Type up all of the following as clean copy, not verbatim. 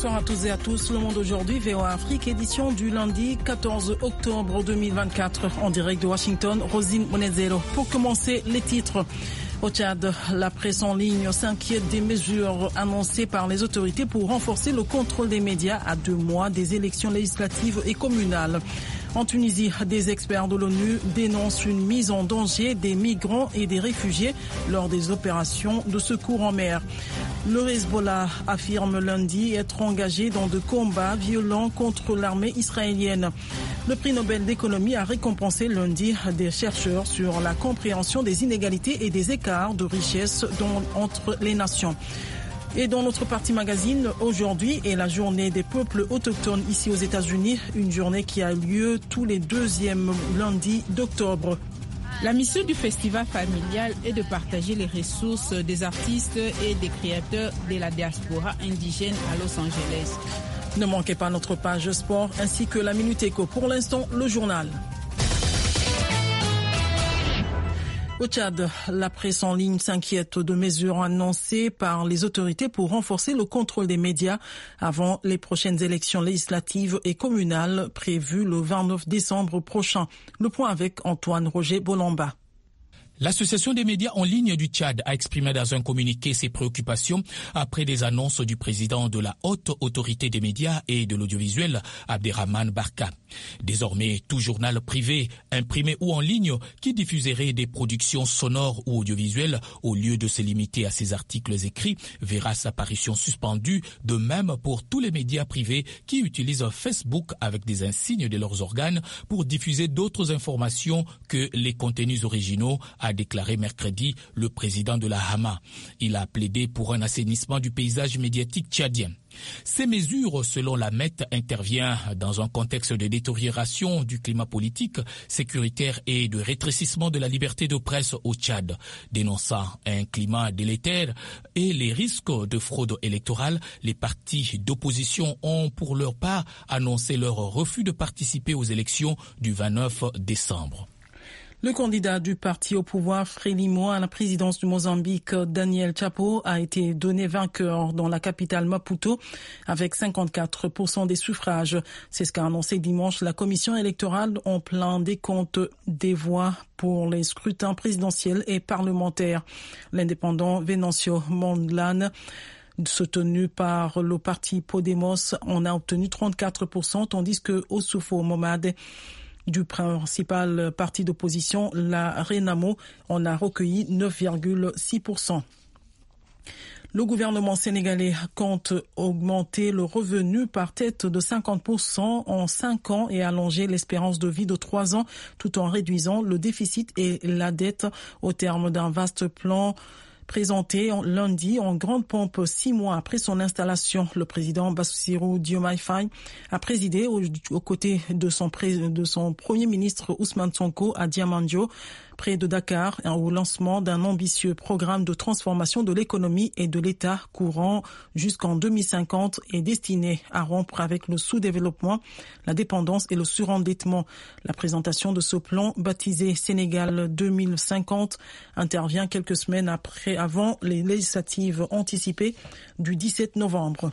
Bonsoir à toutes et à tous. Le Monde aujourd'hui, VOA Afrique, édition du lundi 14 octobre 2024. En direct de Washington, Rosine Monezero. Pour commencer, les titres. Au Tchad, la presse en ligne s'inquiète des mesures annoncées par les autorités pour renforcer le contrôle des médias à 2 mois des élections législatives et communales. En Tunisie, des experts de l'ONU dénoncent une mise en danger des migrants et des réfugiés lors des opérations de secours en mer. Le Hezbollah affirme lundi être engagé dans de combats violents contre l'armée israélienne. Le prix Nobel d'économie a récompensé lundi des chercheurs sur la compréhension des inégalités et des écarts de richesse entre les nations. Et dans notre partie magazine, aujourd'hui est la journée des peuples autochtones ici aux États-Unis, une journée qui a lieu tous les 2e lundis d'octobre. La mission du festival familial est de partager les ressources des artistes et des créateurs de la diaspora indigène à Los Angeles. Ne manquez pas notre page sport ainsi que la Minute Éco. Pour l'instant, le journal. Au Tchad, la presse en ligne s'inquiète de mesures annoncées par les autorités pour renforcer le contrôle des médias avant les prochaines élections législatives et communales prévues le 29 décembre prochain. Le point avec Antoine Roger Bolamba. L'Association des médias en ligne du Tchad a exprimé dans un communiqué ses préoccupations après des annonces du président de la haute autorité des médias et de l'audiovisuel, Abderrahmane Barka. Désormais, tout journal privé, imprimé ou en ligne, qui diffuserait des productions sonores ou audiovisuelles au lieu de se limiter à ses articles écrits, verra sa parution suspendue, de même pour tous les médias privés qui utilisent Facebook avec des insignes de leurs organes pour diffuser d'autres informations que les contenus originaux, a déclaré mercredi le président de la Hama. Il a plaidé pour un assainissement du paysage médiatique tchadien. Ces mesures, selon la MET, interviennent dans un contexte de détérioration du climat politique, sécuritaire et de rétrécissement de la liberté de presse au Tchad. Dénonçant un climat délétère et les risques de fraude électorale, les partis d'opposition ont pour leur part annoncé leur refus de participer aux élections du 29 décembre. Le candidat du parti au pouvoir, Frélimo, à la présidence du Mozambique, Daniel Chapo, a été donné vainqueur dans la capitale Maputo avec 54% des suffrages. C'est ce qu'a annoncé dimanche la commission électorale en plein décompte des voix pour les scrutins présidentiels et parlementaires. L'indépendant Venancio Mondlane, soutenu par le parti Podemos, en a obtenu 34%, tandis que Oussoufo Momade, du principal parti d'opposition, la Renamo, en a recueilli 9,6%. Le gouvernement sénégalais compte augmenter le revenu par tête de 50% en 5 ans et allonger l'espérance de vie de 3 ans, tout en réduisant le déficit et la dette au terme d'un vaste plan présenté lundi en grande pompe 6 mois après son installation. Le président Bassirou Diomaye Faye a présidé aux côtés de son premier ministre Ousmane Sonko à Diamandjo, près de Dakar, au lancement d'un ambitieux programme de transformation de l'économie et de l'État courant jusqu'en 2050 et destiné à rompre avec le sous-développement, la dépendance et le surendettement. La présentation de ce plan, baptisé Sénégal 2050, intervient quelques semaines avant les législatives anticipées du 17 novembre.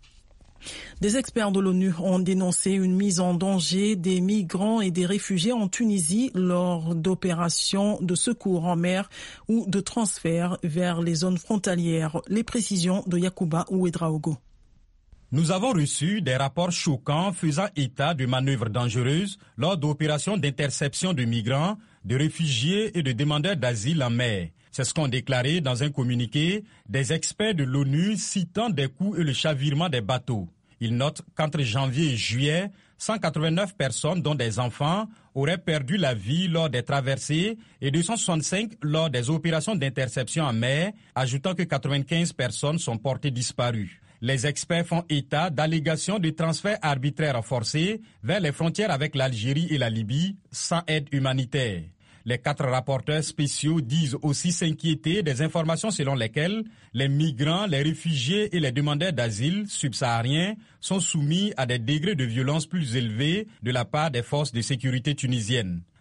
Des experts de l'ONU ont dénoncé une mise en danger des migrants et des réfugiés en Tunisie lors d'opérations de secours en mer ou de transfert vers les zones frontalières. Les précisions de Yacouba Ouedraogo. Nous avons reçu des rapports choquants faisant état de manœuvres dangereuses lors d'opérations d'interception de migrants, de réfugiés et de demandeurs d'asile en mer. C'est ce qu'ont déclaré dans un communiqué des experts de l'ONU citant des coups et le chavirement des bateaux. Ils notent qu'entre janvier et juillet, 189 personnes, dont des enfants, auraient perdu la vie lors des traversées et 265 lors des opérations d'interception en mer, ajoutant que 95 personnes sont portées disparues. Les experts font état d'allégations de transferts arbitraires forcés vers les frontières avec l'Algérie et la Libye sans aide humanitaire. Les 4 rapporteurs spéciaux disent aussi s'inquiéter des informations selon lesquelles les migrants, les réfugiés et les demandeurs d'asile subsahariens sont soumis à des degrés de violence plus élevés de la part des forces de sécurité tunisiennes.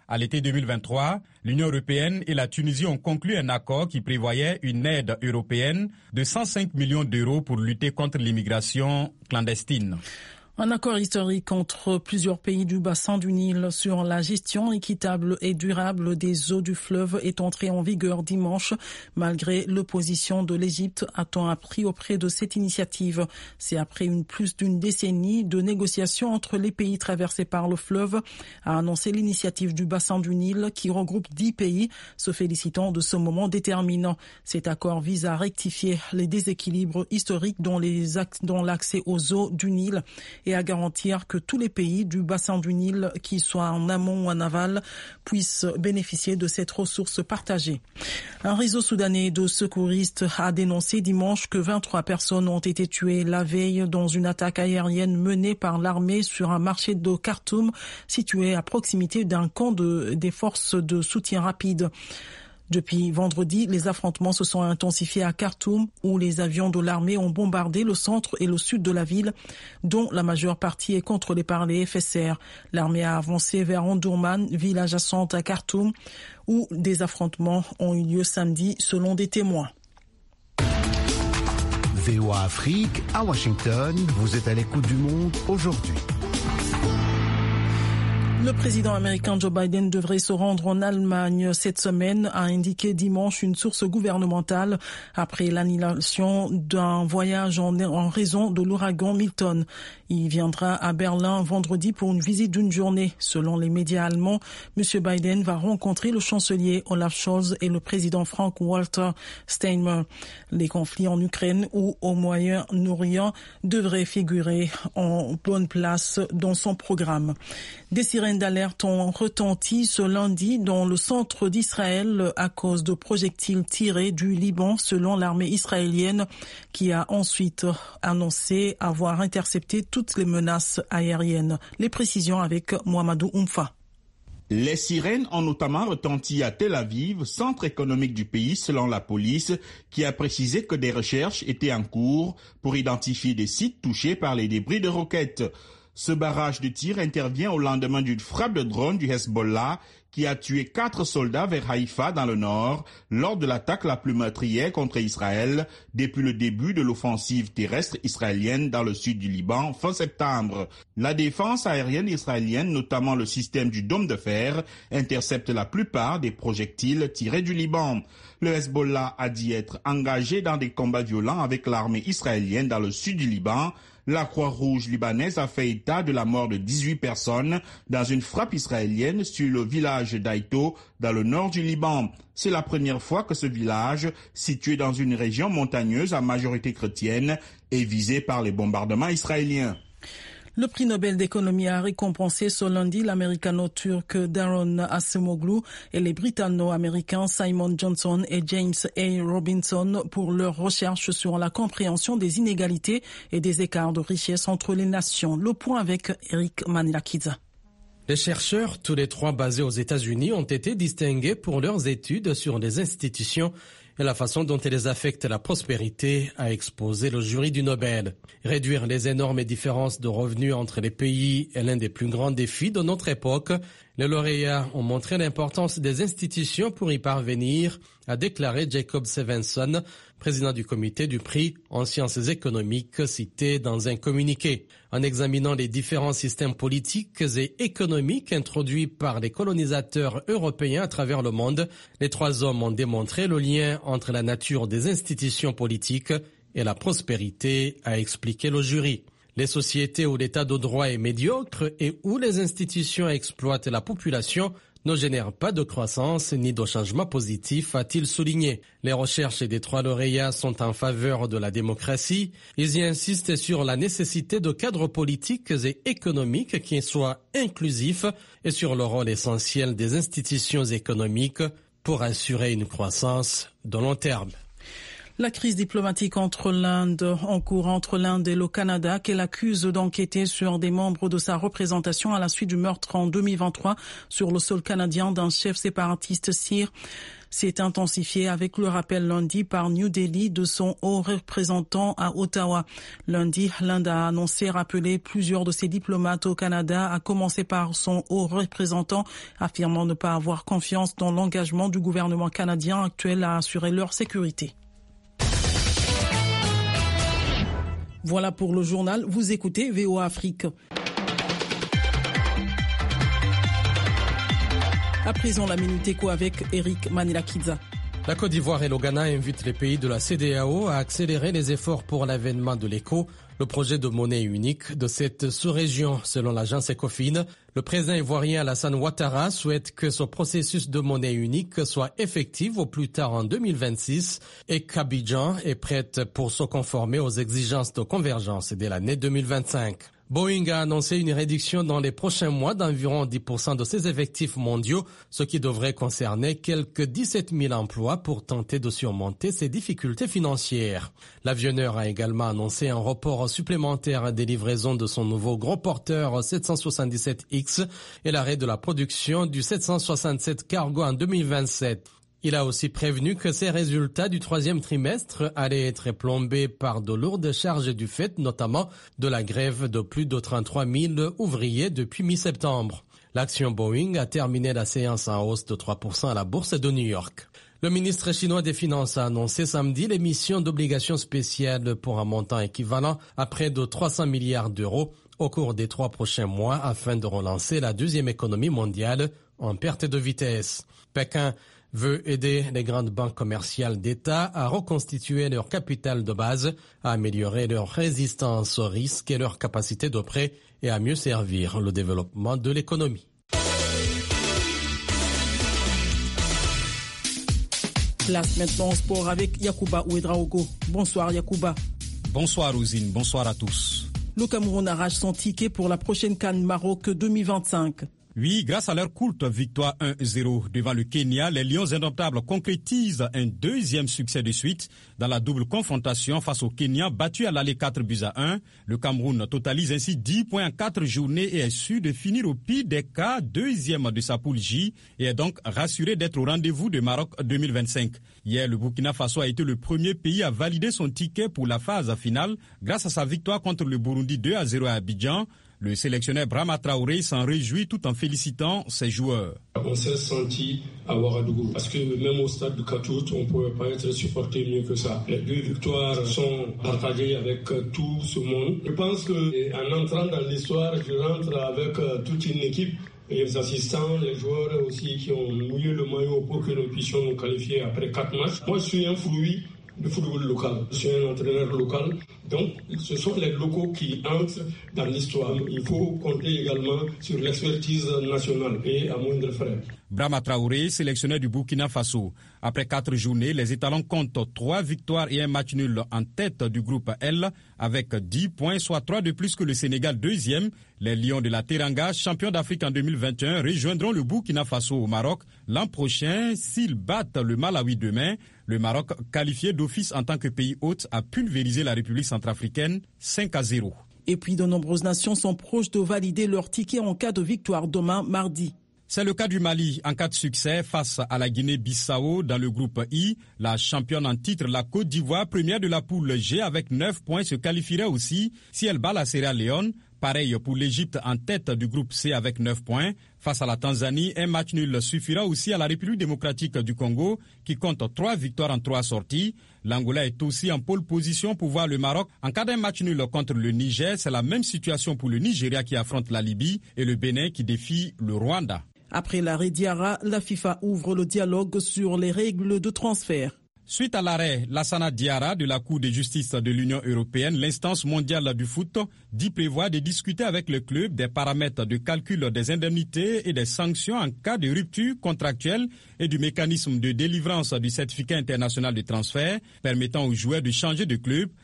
À l'été 2023, l'Union européenne et la Tunisie ont conclu un accord qui prévoyait une aide européenne de 105 millions d'euros pour lutter contre l'immigration clandestine. Un accord historique entre plusieurs pays du bassin du Nil sur la gestion équitable et durable des eaux du fleuve est entré en vigueur dimanche, malgré l'opposition de l'Égypte, a-t-on appris auprès de cette initiative. C'est après plus d'une décennie de négociations entre les pays traversés par le fleuve, a annoncé l'initiative du bassin du Nil qui regroupe 10 pays, se félicitant de ce moment déterminant. Cet accord vise à rectifier les déséquilibres historiques dans l'accès aux eaux du Nil et à garantir que tous les pays du bassin du Nil, qu'ils soient en amont ou en aval, puissent bénéficier de cette ressource partagée. Un réseau soudanais de secouristes a dénoncé dimanche que 23 personnes ont été tuées la veille dans une attaque aérienne menée par l'armée sur un marché de Khartoum situé à proximité d'un camp des forces de soutien rapide. Depuis vendredi, les affrontements se sont intensifiés à Khartoum où les avions de l'armée ont bombardé le centre et le sud de la ville, dont la majeure partie est contrôlée par les FSR. L'armée a avancé vers Omdurman, ville adjacente à Khartoum, où des affrontements ont eu lieu samedi selon des témoins. VOA Afrique, à Washington, vous êtes à l'écoute du monde aujourd'hui. Le président américain Joe Biden devrait se rendre en Allemagne cette semaine, a indiqué dimanche une source gouvernementale après l'annulation d'un voyage en raison de l'ouragan Milton. Il viendra à Berlin vendredi pour une visite d'une journée. Selon les médias allemands, M. Biden va rencontrer le chancelier Olaf Scholz et le président Frank-Walter Steinmeier. Les conflits en Ukraine ou au Moyen-Orient devraient figurer en bonne place dans son programme. Des sirènes d'alerte ont retenti ce lundi dans le centre d'Israël à cause de projectiles tirés du Liban selon l'armée israélienne qui a ensuite annoncé avoir intercepté toutes les menaces aériennes. Les précisions avec Mohamedou Oumfa. Les sirènes ont notamment retenti à Tel Aviv, centre économique du pays selon la police, qui a précisé que des recherches étaient en cours pour identifier des sites touchés par les débris de roquettes. Ce barrage de tir intervient au lendemain d'une frappe de drone du Hezbollah qui a tué 4 soldats vers Haïfa dans le nord lors de l'attaque la plus meurtrière contre Israël depuis le début de l'offensive terrestre israélienne dans le sud du Liban fin septembre. La défense aérienne israélienne, notamment le système du dôme de fer, intercepte la plupart des projectiles tirés du Liban. Le Hezbollah a dit être engagé dans des combats violents avec l'armée israélienne dans le sud du Liban. La Croix-Rouge libanaise a fait état de la mort de 18 personnes dans une frappe israélienne sur le village d'Aïto dans le nord du Liban. C'est la première fois que ce village, situé dans une région montagneuse à majorité chrétienne, est visé par les bombardements israéliens. Le prix Nobel d'économie a récompensé ce lundi l'américano-turc Daron Acemoglu et les britanno-américains Simon Johnson et James A. Robinson pour leurs recherches sur la compréhension des inégalités et des écarts de richesse entre les nations. Le point avec Eric Manilakidza. Les chercheurs, tous les 3 basés aux États-Unis, ont été distingués pour leurs études sur les institutions et la façon dont elles affectent la prospérité, a exposé le jury du Nobel. Réduire les énormes différences de revenus entre les pays est l'un des plus grands défis de notre époque. Les lauréats ont montré l'importance des institutions pour y parvenir, a déclaré Jacob Stevenson, président du comité du prix en sciences économiques, cité dans un communiqué. En examinant les différents systèmes politiques et économiques introduits par les colonisateurs européens à travers le monde, les 3 hommes ont démontré le lien entre la nature des institutions politiques et la prospérité, a expliqué le jury. Les sociétés où l'état de droit est médiocre et où les institutions exploitent la population ne génèrent pas de croissance ni de changement positif, a-t-il souligné. Les recherches des 3 lauréats sont en faveur de la démocratie. Ils y insistent sur la nécessité de cadres politiques et économiques qui soient inclusifs et sur le rôle essentiel des institutions économiques pour assurer une croissance de long terme. La crise diplomatique en cours entre l'Inde et le Canada, qu'elle accuse d'enquêter sur des membres de sa représentation à la suite du meurtre en 2023 sur le sol canadien d'un chef séparatiste sikh, s'est intensifiée avec le rappel lundi par New Delhi de son haut représentant à Ottawa. Lundi, l'Inde a annoncé rappeler plusieurs de ses diplomates au Canada, à commencer par son haut représentant, affirmant ne pas avoir confiance dans l'engagement du gouvernement canadien actuel à assurer leur sécurité. Voilà pour le journal. Vous écoutez VOA Afrique. À présent, la Minute Éco avec Eric Manilakidza. La Côte d'Ivoire et le Ghana invitent les pays de la CEDEAO à accélérer les efforts pour l'avènement de l'ECO, le projet de monnaie unique de cette sous-région. Selon l'agence Ecofin, le président ivoirien Alassane Ouattara souhaite que ce processus de monnaie unique soit effectif au plus tard en 2026 et qu'Abidjan est prête pour se conformer aux exigences de convergence dès l'année 2025. Boeing a annoncé une réduction dans les prochains mois d'environ 10% de ses effectifs mondiaux, ce qui devrait concerner quelques 17 000 emplois pour tenter de surmonter ces difficultés financières. L'avionneur a également annoncé un report supplémentaire des livraisons de son nouveau gros porteur 777X et l'arrêt de la production du 767 Cargo en 2027. Il a aussi prévenu que ses résultats du troisième trimestre allaient être plombés par de lourdes charges du fait notamment de la grève de plus de 33 000 ouvriers depuis mi-septembre. L'action Boeing a terminé la séance en hausse de 3% à la bourse de New York. Le ministre chinois des Finances a annoncé samedi l'émission d'obligations spéciales pour un montant équivalent à près de 300 milliards d'euros au cours des 3 prochains mois afin de relancer la deuxième économie mondiale en perte de vitesse. Pékin veut aider les grandes banques commerciales d'État à reconstituer leur capital de base, à améliorer leur résistance au risque et leur capacité de prêt et à mieux servir le développement de l'économie. Place maintenant au sport avec Yacouba Ouedraogo. Bonsoir Yacouba. Bonsoir Rosine, bonsoir à tous. Le Cameroun arrache son ticket pour la prochaine CAN Maroc 2025. Oui, grâce à leur courte victoire 1-0 devant le Kenya, les Lions indomptables concrétisent un deuxième succès de suite dans la double confrontation face au Kenya battu à l'aller 4-1. Le Cameroun totalise ainsi 10 points en 4 journées et est sûr de finir au pire des cas deuxième de sa poule J et est donc rassuré d'être au rendez-vous de Maroc 2025. Hier, le Burkina Faso a été le premier pays à valider son ticket pour la phase finale grâce à sa victoire contre le Burundi 2-0 à Abidjan. Le sélectionneur Brahma Traoré s'en réjouit tout en félicitant ses joueurs. On s'est senti à Ouagadougou parce que même au stade de Katout, on ne pouvait pas être supporté mieux que ça. Les 2 victoires sont partagées avec tout ce monde. Je pense qu'en entrant dans l'histoire, je rentre avec toute une équipe. Les assistants, les joueurs aussi qui ont mouillé le maillot pour que nous puissions nous qualifier après 4 matchs. Moi, je suis un fruit du football local. Je suis un entraîneur local. Donc, ce sont les locaux qui entrent dans l'histoire. Il faut compter également sur l'expertise nationale et à moindre frais. Brahma Traoré, sélectionneur du Burkina Faso. Après 4 journées, les étalons comptent 3 victoires et un match nul en tête du groupe L avec 10 points, soit 3 de plus que le Sénégal deuxième. Les Lions de la Teranga, champions d'Afrique en 2021, rejoindront le Burkina Faso au Maroc l'an prochain s'ils battent le Malawi demain. Le Maroc, qualifié d'office en tant que pays hôte, a pulvérisé la République centrafricaine 5-0. Et puis de nombreuses nations sont proches de valider leur ticket en cas de victoire demain mardi. C'est le cas du Mali en cas de succès face à la Guinée-Bissau dans le groupe I. La championne en titre, la Côte d'Ivoire, première de la poule G avec 9 points, se qualifierait aussi si elle bat la Sierra Leone. Pareil pour l'Égypte en tête du groupe C avec 9 points. Face à la Tanzanie, un match nul suffira aussi à la République démocratique du Congo qui compte 3 victoires en 3 sorties. L'Angola est aussi en pole position pour voir le Maroc. En cas d'un match nul contre le Niger, c'est la même situation pour le Nigeria qui affronte la Libye et le Bénin qui défie le Rwanda. Après l'arrêt Diarra, la FIFA ouvre le dialogue sur les règles de transfert. Suite à l'arrêt Lassana Diarra de la Cour de justice de l'Union européenne, l'instance mondiale du foot dit prévoir de discuter avec le club des paramètres de calcul des indemnités et des sanctions en cas de rupture contractuelle et du mécanisme de délivrance du certificat international de transfert permettant aux joueurs de changer de club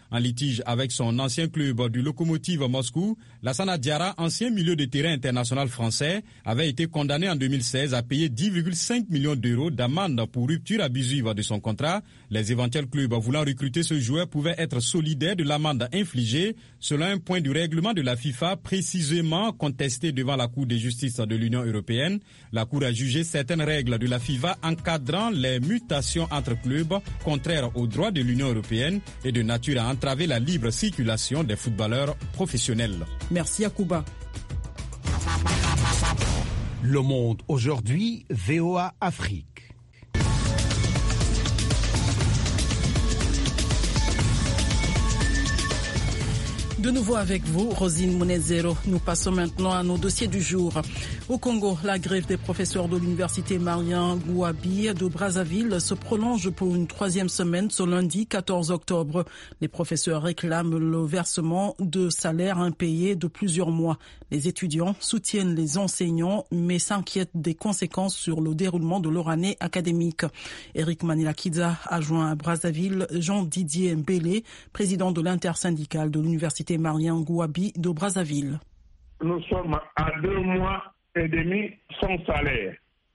En litige avec son ancien club du Lokomotiv Moscou, Lassana Diarra, ancien milieu de terrain international français, avait été condamné en 2016 à payer 10,5 millions d'euros d'amende pour rupture abusive de son contrat. Les éventuels clubs voulant recruter ce joueur pouvaient être solidaires de l'amende infligée, selon un point du règlement de la FIFA précisément contesté devant la Cour de justice de l'Union européenne. La Cour a jugé certaines règles de la FIFA encadrant les mutations entre clubs contraires aux droits de l'Union européenne et de nature à entraver la libre circulation des footballeurs professionnels. Merci Yacouba. Le Monde aujourd'hui, VOA Afrique. De nouveau avec vous, Rosine Mounezero. Nous passons maintenant à nos dossiers du jour. Au Congo, la grève des professeurs de l'université Marien Ngouabi de Brazzaville se prolonge pour une 3e semaine ce lundi 14 octobre. Les professeurs réclament le versement de salaires impayés de plusieurs mois. Les étudiants soutiennent les enseignants mais s'inquiètent des conséquences sur le déroulement de leur année académique. Eric Manilakidza a joint à Brazzaville Jean-Didier Mbélé, président de l'intersyndicale de l'université Marien Ngouabi de Brazzaville. Nous sommes à 2 mois et demi sans salaire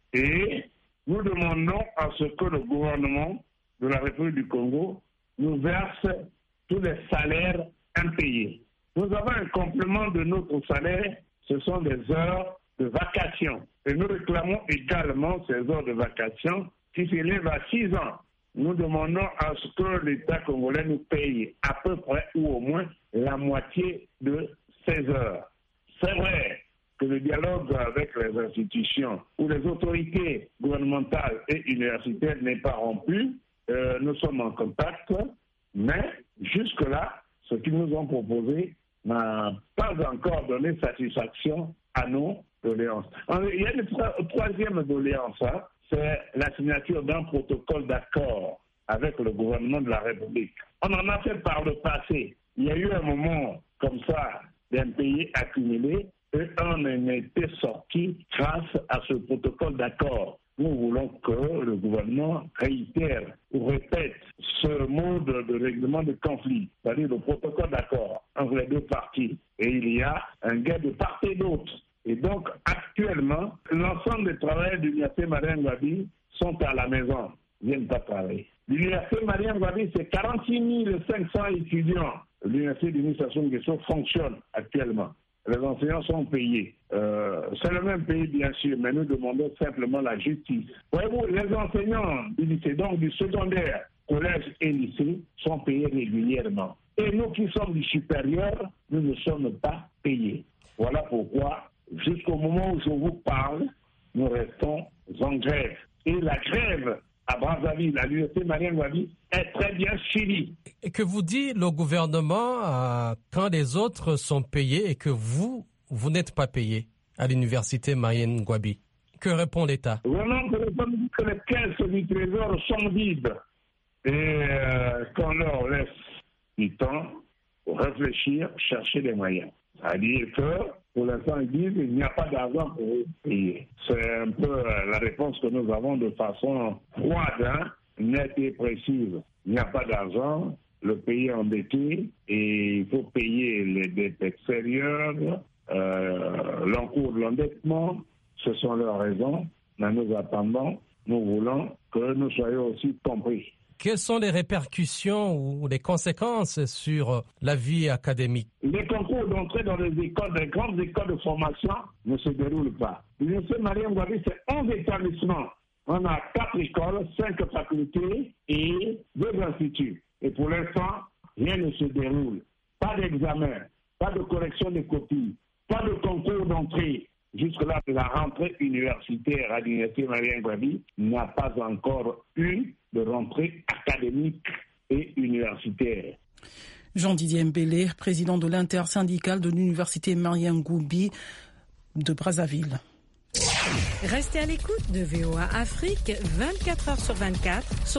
et nous demandons à ce que le gouvernement de la République du Congo nous verse tous les salaires impayés. Nous avons un complément de notre salaire, ce sont des heures de vacation. Et nous réclamons également ces heures de vacation qui s'élèvent à 6 ans. Nous demandons à ce que l'État congolais nous paye à peu près ou au moins la moitié de ces heures. C'est vrai que le dialogue avec les institutions ou les autorités gouvernementales et universitaires n'est pas rompu. Nous sommes en contact, mais jusque-là, ce qu'ils nous ont proposé n'a pas encore donné satisfaction à nos doléances. Il y a une 3e doléance, c'est la signature d'un protocole d'accord avec le gouvernement de la République. On en a fait par le passé. Il y a eu un moment comme ça d'impayés accumulés et on en était sorti grâce à ce protocole d'accord. Nous voulons que le gouvernement réitère ou répète ce mode de règlement de conflit, c'est-à-dire le protocole d'accord entre les deux parties. Et il y a un gain de part et d'autre. Et donc, actuellement, l'ensemble des travailleurs de l'université Marien Ngouabi sont à la maison, ne viennent pas travailler. L'université Marien Ngouabi, c'est 46 500 étudiants. L'université d'administration de Guesso fonctionne actuellement. Les enseignants sont payés. C'est le même pays, bien sûr, mais nous demandons simplement la justice. Voyez-vous, les enseignants du lycée, donc du secondaire, collège et lycée, sont payés régulièrement. Et nous qui sommes du supérieur, nous ne sommes pas payés. Voilà pourquoi, jusqu'au moment où je vous parle, nous restons en grève. Et la grève à Brazzaville, à l'université Marien Ngouabi, est très bien suivie. Et que vous dit le gouvernement quand les autres sont payés et que vous n'êtes pas payé à l'université Marien Ngouabi? Que répond l'État? Le gouvernement dit que les caisses du trésor sont vides et qu'on leur laisse du temps pour réfléchir, chercher des moyens. C'est-à-dire que, pour l'instant, ils disent qu'il n'y a pas d'argent pour payer. C'est un peu la réponse que nous avons de façon froide, nette et précise. Il n'y a pas d'argent, le pays est endetté et il faut payer les dettes extérieures, l'encours de l'endettement. Ce sont leurs raisons, mais nous attendons, nous voulons que nous soyons aussi compris. Quelles sont les répercussions ou les conséquences sur la vie académique? Les concours d'entrée dans les écoles, les grandes écoles de formation ne se déroulent pas. L'université Marien Ngouabi, c'est 11 établissements. On a 4 écoles, 5 facultés et 2 instituts. Et pour l'instant, rien ne se déroule. Pas d'examen, pas de correction des copies, pas de concours d'entrée. Jusque-là, la rentrée universitaire à l'université Marien Ngouabi n'a pas encore eu de rentrée académique et universitaire. Jean-Didier Mbélé, président de l'intersyndicale de l'université Marien Ngouabi de Brazzaville. Restez à l'écoute de VOA Afrique 24 heures sur 24 sur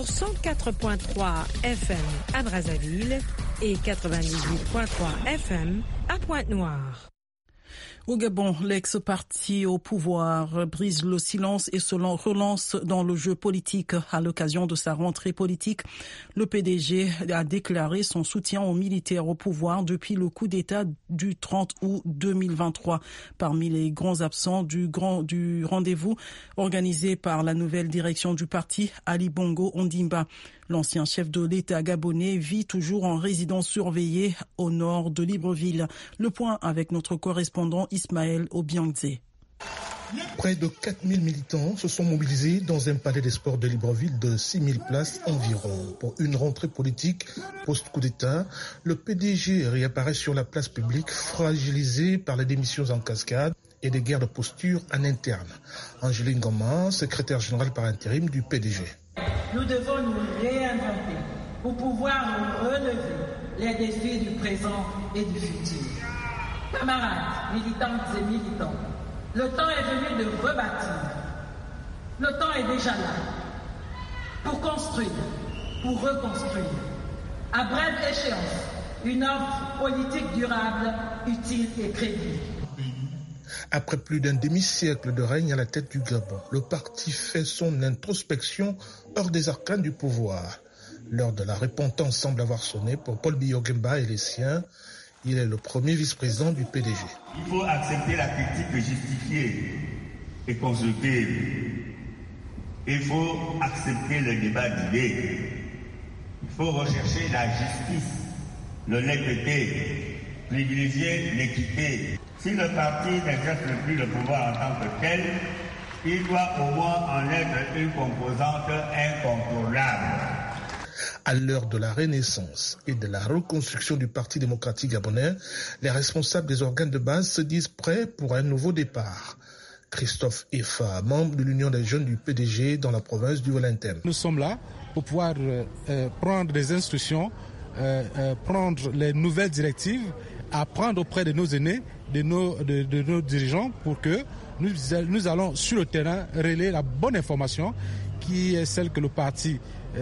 104.3 FM à Brazzaville et 98.3 FM à Pointe-Noire. Au Gabon, l'ex-parti au pouvoir brise le silence et se relance dans le jeu politique. À l'occasion de sa rentrée politique, le PDG a déclaré son soutien aux militaires au pouvoir depuis le coup d'État du 30 août 2023. Parmi les grands absents du rendez-vous organisé par la nouvelle direction du parti, Ali Bongo Ondimba. L'ancien chef de l'État gabonais vit toujours en résidence surveillée au nord de Libreville. Le point avec notre correspondant Ismaël Obiangze. Près de 4000 militants se sont mobilisés dans un palais des sports de Libreville de 6000 places environ. Pour une rentrée politique post-coup d'État, le PDG réapparaît sur la place publique fragilisé par les démissions en cascade et des guerres de posture en interne. Angéline Goma, secrétaire générale par intérim du PDG. Nous devons nous réinventer pour pouvoir nous relever les défis du présent et du futur. Camarades, militantes et militants, le temps est venu de rebâtir. Le temps est déjà là pour construire, pour reconstruire. À brève échéance, une offre politique durable, utile et crédible. Après plus d'un demi-siècle de règne à la tête du Gabon, le parti fait son introspection hors des arcanes du pouvoir. L'heure de la repentance semble avoir sonné pour Paul Biya-Ogemba et les siens. Il est le premier vice-président du PDG. Il faut accepter la critique justifiée et constructive. Il faut accepter le débat d'idées. Il faut rechercher la justice, l'honnêteté, privilégier l'équité. Si le parti n'exerce plus le pouvoir en tant que tel, il doit au moins en être une composante incontournable. À l'heure de la renaissance et de la reconstruction du Parti démocratique gabonais, les responsables des organes de base se disent prêts pour un nouveau départ. Christophe Effa, membre de l'Union des jeunes du PDG dans la province du Wellington. Nous sommes là pour pouvoir prendre des instructions, prendre les nouvelles directives, apprendre auprès de nos aînés, de nos dirigeants, pour que nous allons sur le terrain relayer la bonne information qui est celle que le parti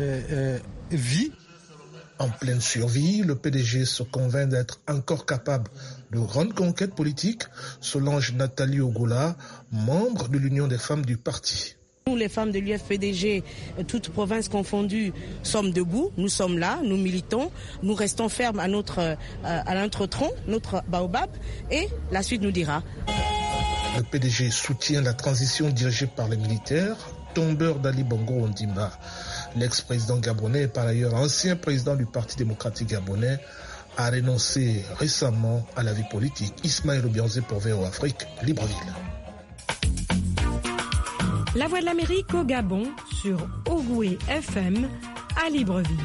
vit. En pleine survie, le PDG se convainc d'être encore capable de grandes conquêtes politiques. Solange Nathalie Ogola, membre de l'Union des femmes du parti. Nous, les femmes de l'UFPDG, toutes provinces confondues, sommes debout, nous sommes là, nous militons, nous restons fermes à notre tronc, notre baobab, et la suite nous dira. Le PDG soutient la transition dirigée par les militaires, tombeur d'Ali Bongo Ondimba. L'ex-président gabonais, par ailleurs ancien président du Parti démocratique gabonais, a renoncé récemment à la vie politique. Ismaël Obiangze pour VOA Afrique, Libreville. La Voix de l'Amérique au Gabon sur Ogoué FM à Libreville.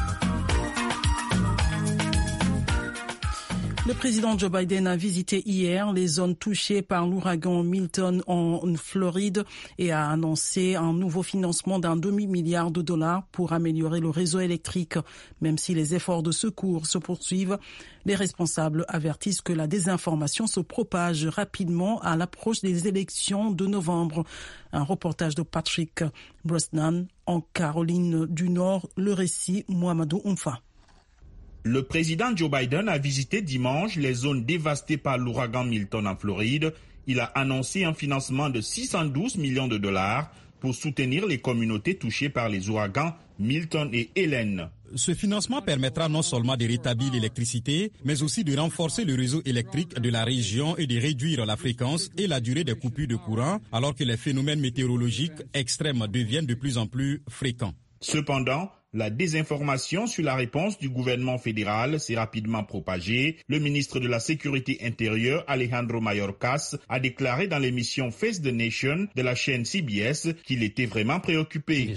Le président Joe Biden a visité hier les zones touchées par l'ouragan Milton en Floride et a annoncé un nouveau financement d'1 demi-milliard de dollars pour améliorer le réseau électrique. Même si les efforts de secours se poursuivent, les responsables avertissent que la désinformation se propage rapidement à l'approche des élections de novembre. Un reportage de Patrick Brosnan en Caroline du Nord. Le récit, Mohamedou Oumfa. Le président Joe Biden a visité dimanche les zones dévastées par l'ouragan Milton en Floride. Il a annoncé un financement de 612 millions de dollars pour soutenir les communautés touchées par les ouragans Milton et Hélène. Ce financement permettra non seulement de rétablir l'électricité, mais aussi de renforcer le réseau électrique de la région et de réduire la fréquence et la durée des coupures de courant, alors que les phénomènes météorologiques extrêmes deviennent de plus en plus fréquents. Cependant, la désinformation sur la réponse du gouvernement fédéral s'est rapidement propagée. Le ministre de la Sécurité intérieure, Alejandro Mayorkas, a déclaré dans l'émission Face the Nation de la chaîne CBS qu'il était vraiment préoccupé.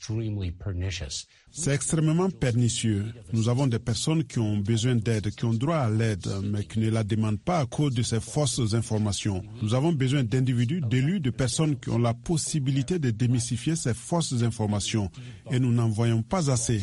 C'est extrêmement pernicieux. Nous avons des personnes qui ont besoin d'aide, qui ont droit à l'aide, mais qui ne la demandent pas à cause de ces fausses informations. Nous avons besoin d'individus, d'élus, de personnes qui ont la possibilité de démystifier ces fausses informations. Et nous n'en voyons pas assez.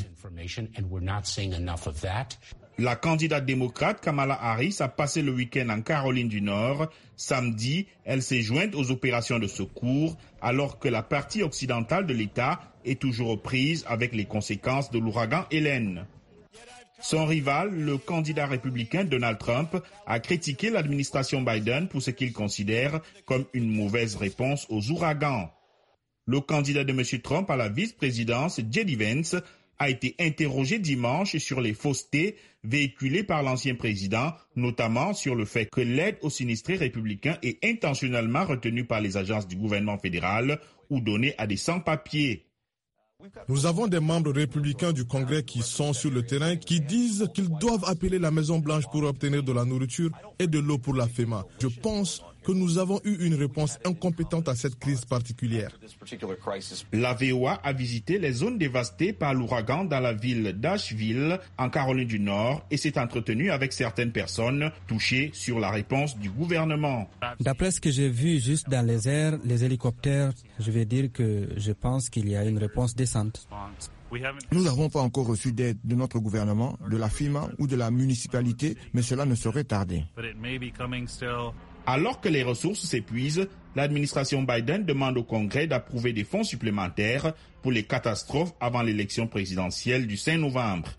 La candidate démocrate Kamala Harris a passé le week-end en Caroline du Nord. Samedi, elle s'est jointe aux opérations de secours alors que la partie occidentale de l'État est toujours aux prises avec les conséquences de l'ouragan Hélène. Son rival, le candidat républicain Donald Trump, a critiqué l'administration Biden pour ce qu'il considère comme une mauvaise réponse aux ouragans. Le candidat de M. Trump à la vice-présidence, J.D. Vance, a été interrogé dimanche sur les faussetés véhiculées par l'ancien président, notamment sur le fait que l'aide aux sinistrés républicains est intentionnellement retenue par les agences du gouvernement fédéral ou donnée à des sans-papiers. Nous avons des membres républicains du Congrès qui sont sur le terrain, qui disent qu'ils doivent appeler la Maison-Blanche pour obtenir de la nourriture et de l'eau pour la FEMA. Je pense que nous avons eu une réponse incompétente à cette crise particulière. La VOA a visité les zones dévastées par l'ouragan dans la ville d'Asheville, en Caroline du Nord, et s'est entretenue avec certaines personnes touchées sur la réponse du gouvernement. D'après ce que j'ai vu juste dans les airs, les hélicoptères, je vais dire que je pense qu'il y a une réponse décente. Nous n'avons pas encore reçu d'aide de notre gouvernement, de la FEMA ou de la municipalité, mais cela ne saurait tarder. Alors que les ressources s'épuisent, l'administration Biden demande au Congrès d'approuver des fonds supplémentaires pour les catastrophes avant l'élection présidentielle du 5 novembre.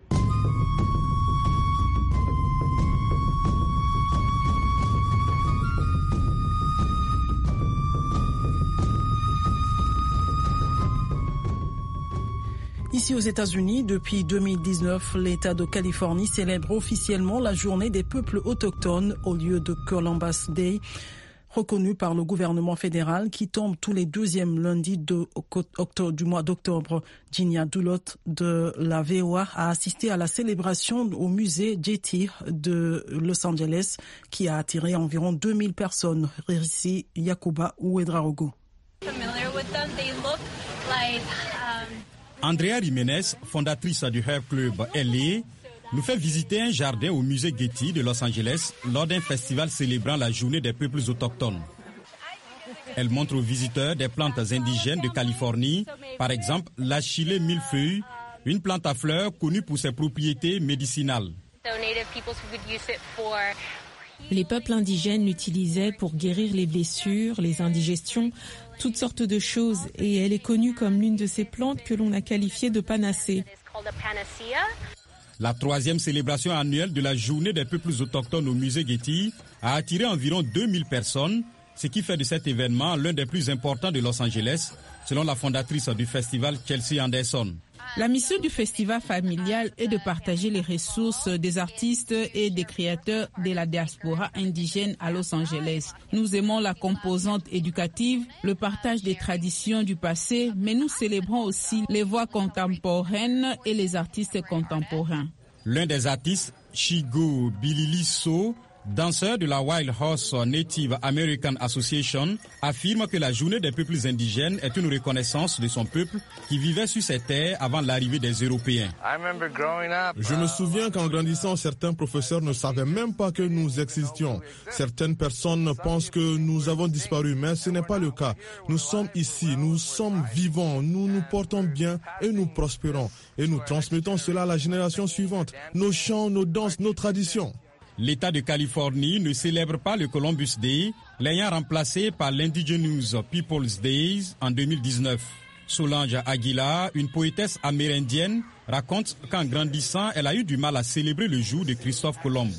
Ici aux États-Unis, depuis 2019, l'État de Californie célèbre officiellement la journée des peuples autochtones au lieu de Columbus Day, reconnu par le gouvernement fédéral qui tombe tous les deuxièmes lundis du mois d'octobre. Ginia Dulot de la VOA a assisté à la célébration au musée Getty de Los Angeles qui a attiré environ 2000 personnes. Risi Yakuba Ouedraogo. Andrea Jiménez, fondatrice du Hair Club LA, nous fait visiter un jardin au musée Getty de Los Angeles lors d'un festival célébrant la journée des peuples autochtones. Elle montre aux visiteurs des plantes indigènes de Californie, par exemple l'achillée millefeuille, une plante à fleurs connue pour ses propriétés médicinales. Les peuples indigènes l'utilisaient pour guérir les blessures, les indigestions, toutes sortes de choses, et elle est connue comme l'une de ces plantes que l'on a qualifiée de panacée. La troisième célébration annuelle de la journée des peuples autochtones au musée Getty a attiré environ 2000 personnes, ce qui fait de cet événement l'un des plus importants de Los Angeles, selon la fondatrice du festival, Chelsea Anderson. La mission du festival familial est de partager les ressources des artistes et des créateurs de la diaspora indigène à Los Angeles. Nous aimons la composante éducative, le partage des traditions du passé, mais nous célébrons aussi les voix contemporaines et les artistes contemporains. L'un des artistes, Shigo Bililiso, danseur de la Wild Horse Native American Association, affirme que la journée des peuples indigènes est une reconnaissance de son peuple qui vivait sur ces terres avant l'arrivée des Européens. Je me souviens qu'en grandissant, certains professeurs ne savaient même pas que nous existions. Certaines personnes pensent que nous avons disparu, mais ce n'est pas le cas. Nous sommes ici, nous sommes vivants, nous nous portons bien et nous prospérons. Et nous transmettons cela à la génération suivante. Nos chants, nos danses, nos traditions. L'État de Californie ne célèbre pas le Columbus Day, l'ayant remplacé par l'Indigenous Peoples Days en 2019. Solange Aguilar, une poétesse amérindienne, raconte qu'en grandissant, elle a eu du mal à célébrer le jour de Christophe Colomb.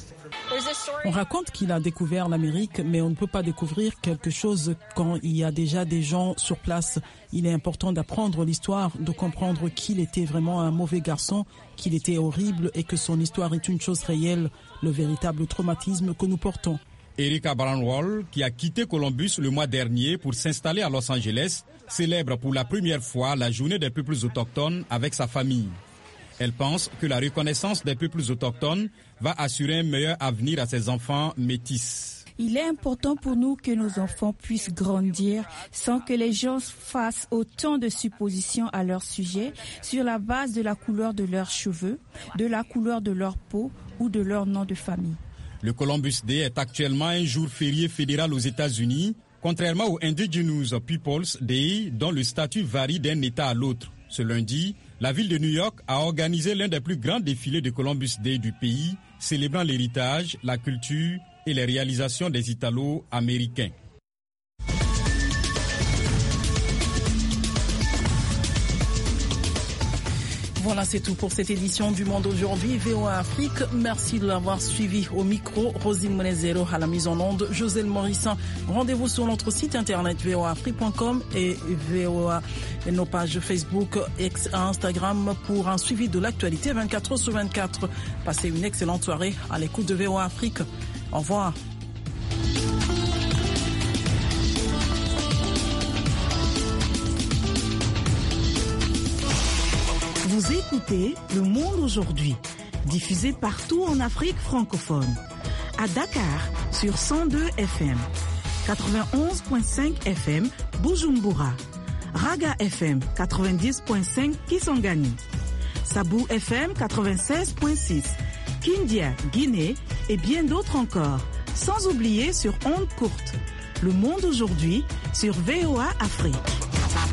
On raconte qu'il a découvert l'Amérique, mais on ne peut pas découvrir quelque chose quand il y a déjà des gens sur place. Il est important d'apprendre l'histoire, de comprendre qu'il était vraiment un mauvais garçon, qu'il était horrible et que son histoire est une chose réelle, le véritable traumatisme que nous portons. Erika Brownwall, qui a quitté Columbus le mois dernier pour s'installer à Los Angeles, célèbre pour la première fois la journée des peuples autochtones avec sa famille. Elle pense que la reconnaissance des peuples autochtones va assurer un meilleur avenir à ses enfants métis. Il est important pour nous que nos enfants puissent grandir sans que les gens fassent autant de suppositions à leur sujet sur la base de la couleur de leurs cheveux, de la couleur de leur peau ou de leur nom de famille. Le Columbus Day est actuellement un jour férié fédéral aux États-Unis, contrairement au Indigenous Peoples Day, dont le statut varie d'un État à l'autre. Ce lundi, la ville de New York a organisé l'un des plus grands défilés de Columbus Day du pays, célébrant l'héritage, la culture et les réalisations des Italo-Américains. Voilà, c'est tout pour cette édition du Monde aujourd'hui, VOA Afrique. Merci de l'avoir suivi. Au micro, Rosine Monezero, à la mise en onde, José Morissin. Rendez-vous sur notre site internet voaafrique.com et VOA et nos pages Facebook et Instagram pour un suivi de l'actualité 24 heures sur 24. Passez une excellente soirée à l'écoute de VOA Afrique. Au revoir. Vous écoutez Le Monde aujourd'hui, diffusé partout en Afrique francophone. À Dakar, sur 102 FM, 91.5 FM, Bujumbura, Raga FM, 90.5 Kisangani, Sabou FM, 96.6, Kindia, Guinée et bien d'autres encore, sans oublier sur ondes courtes. Le Monde aujourd'hui sur VOA Afrique.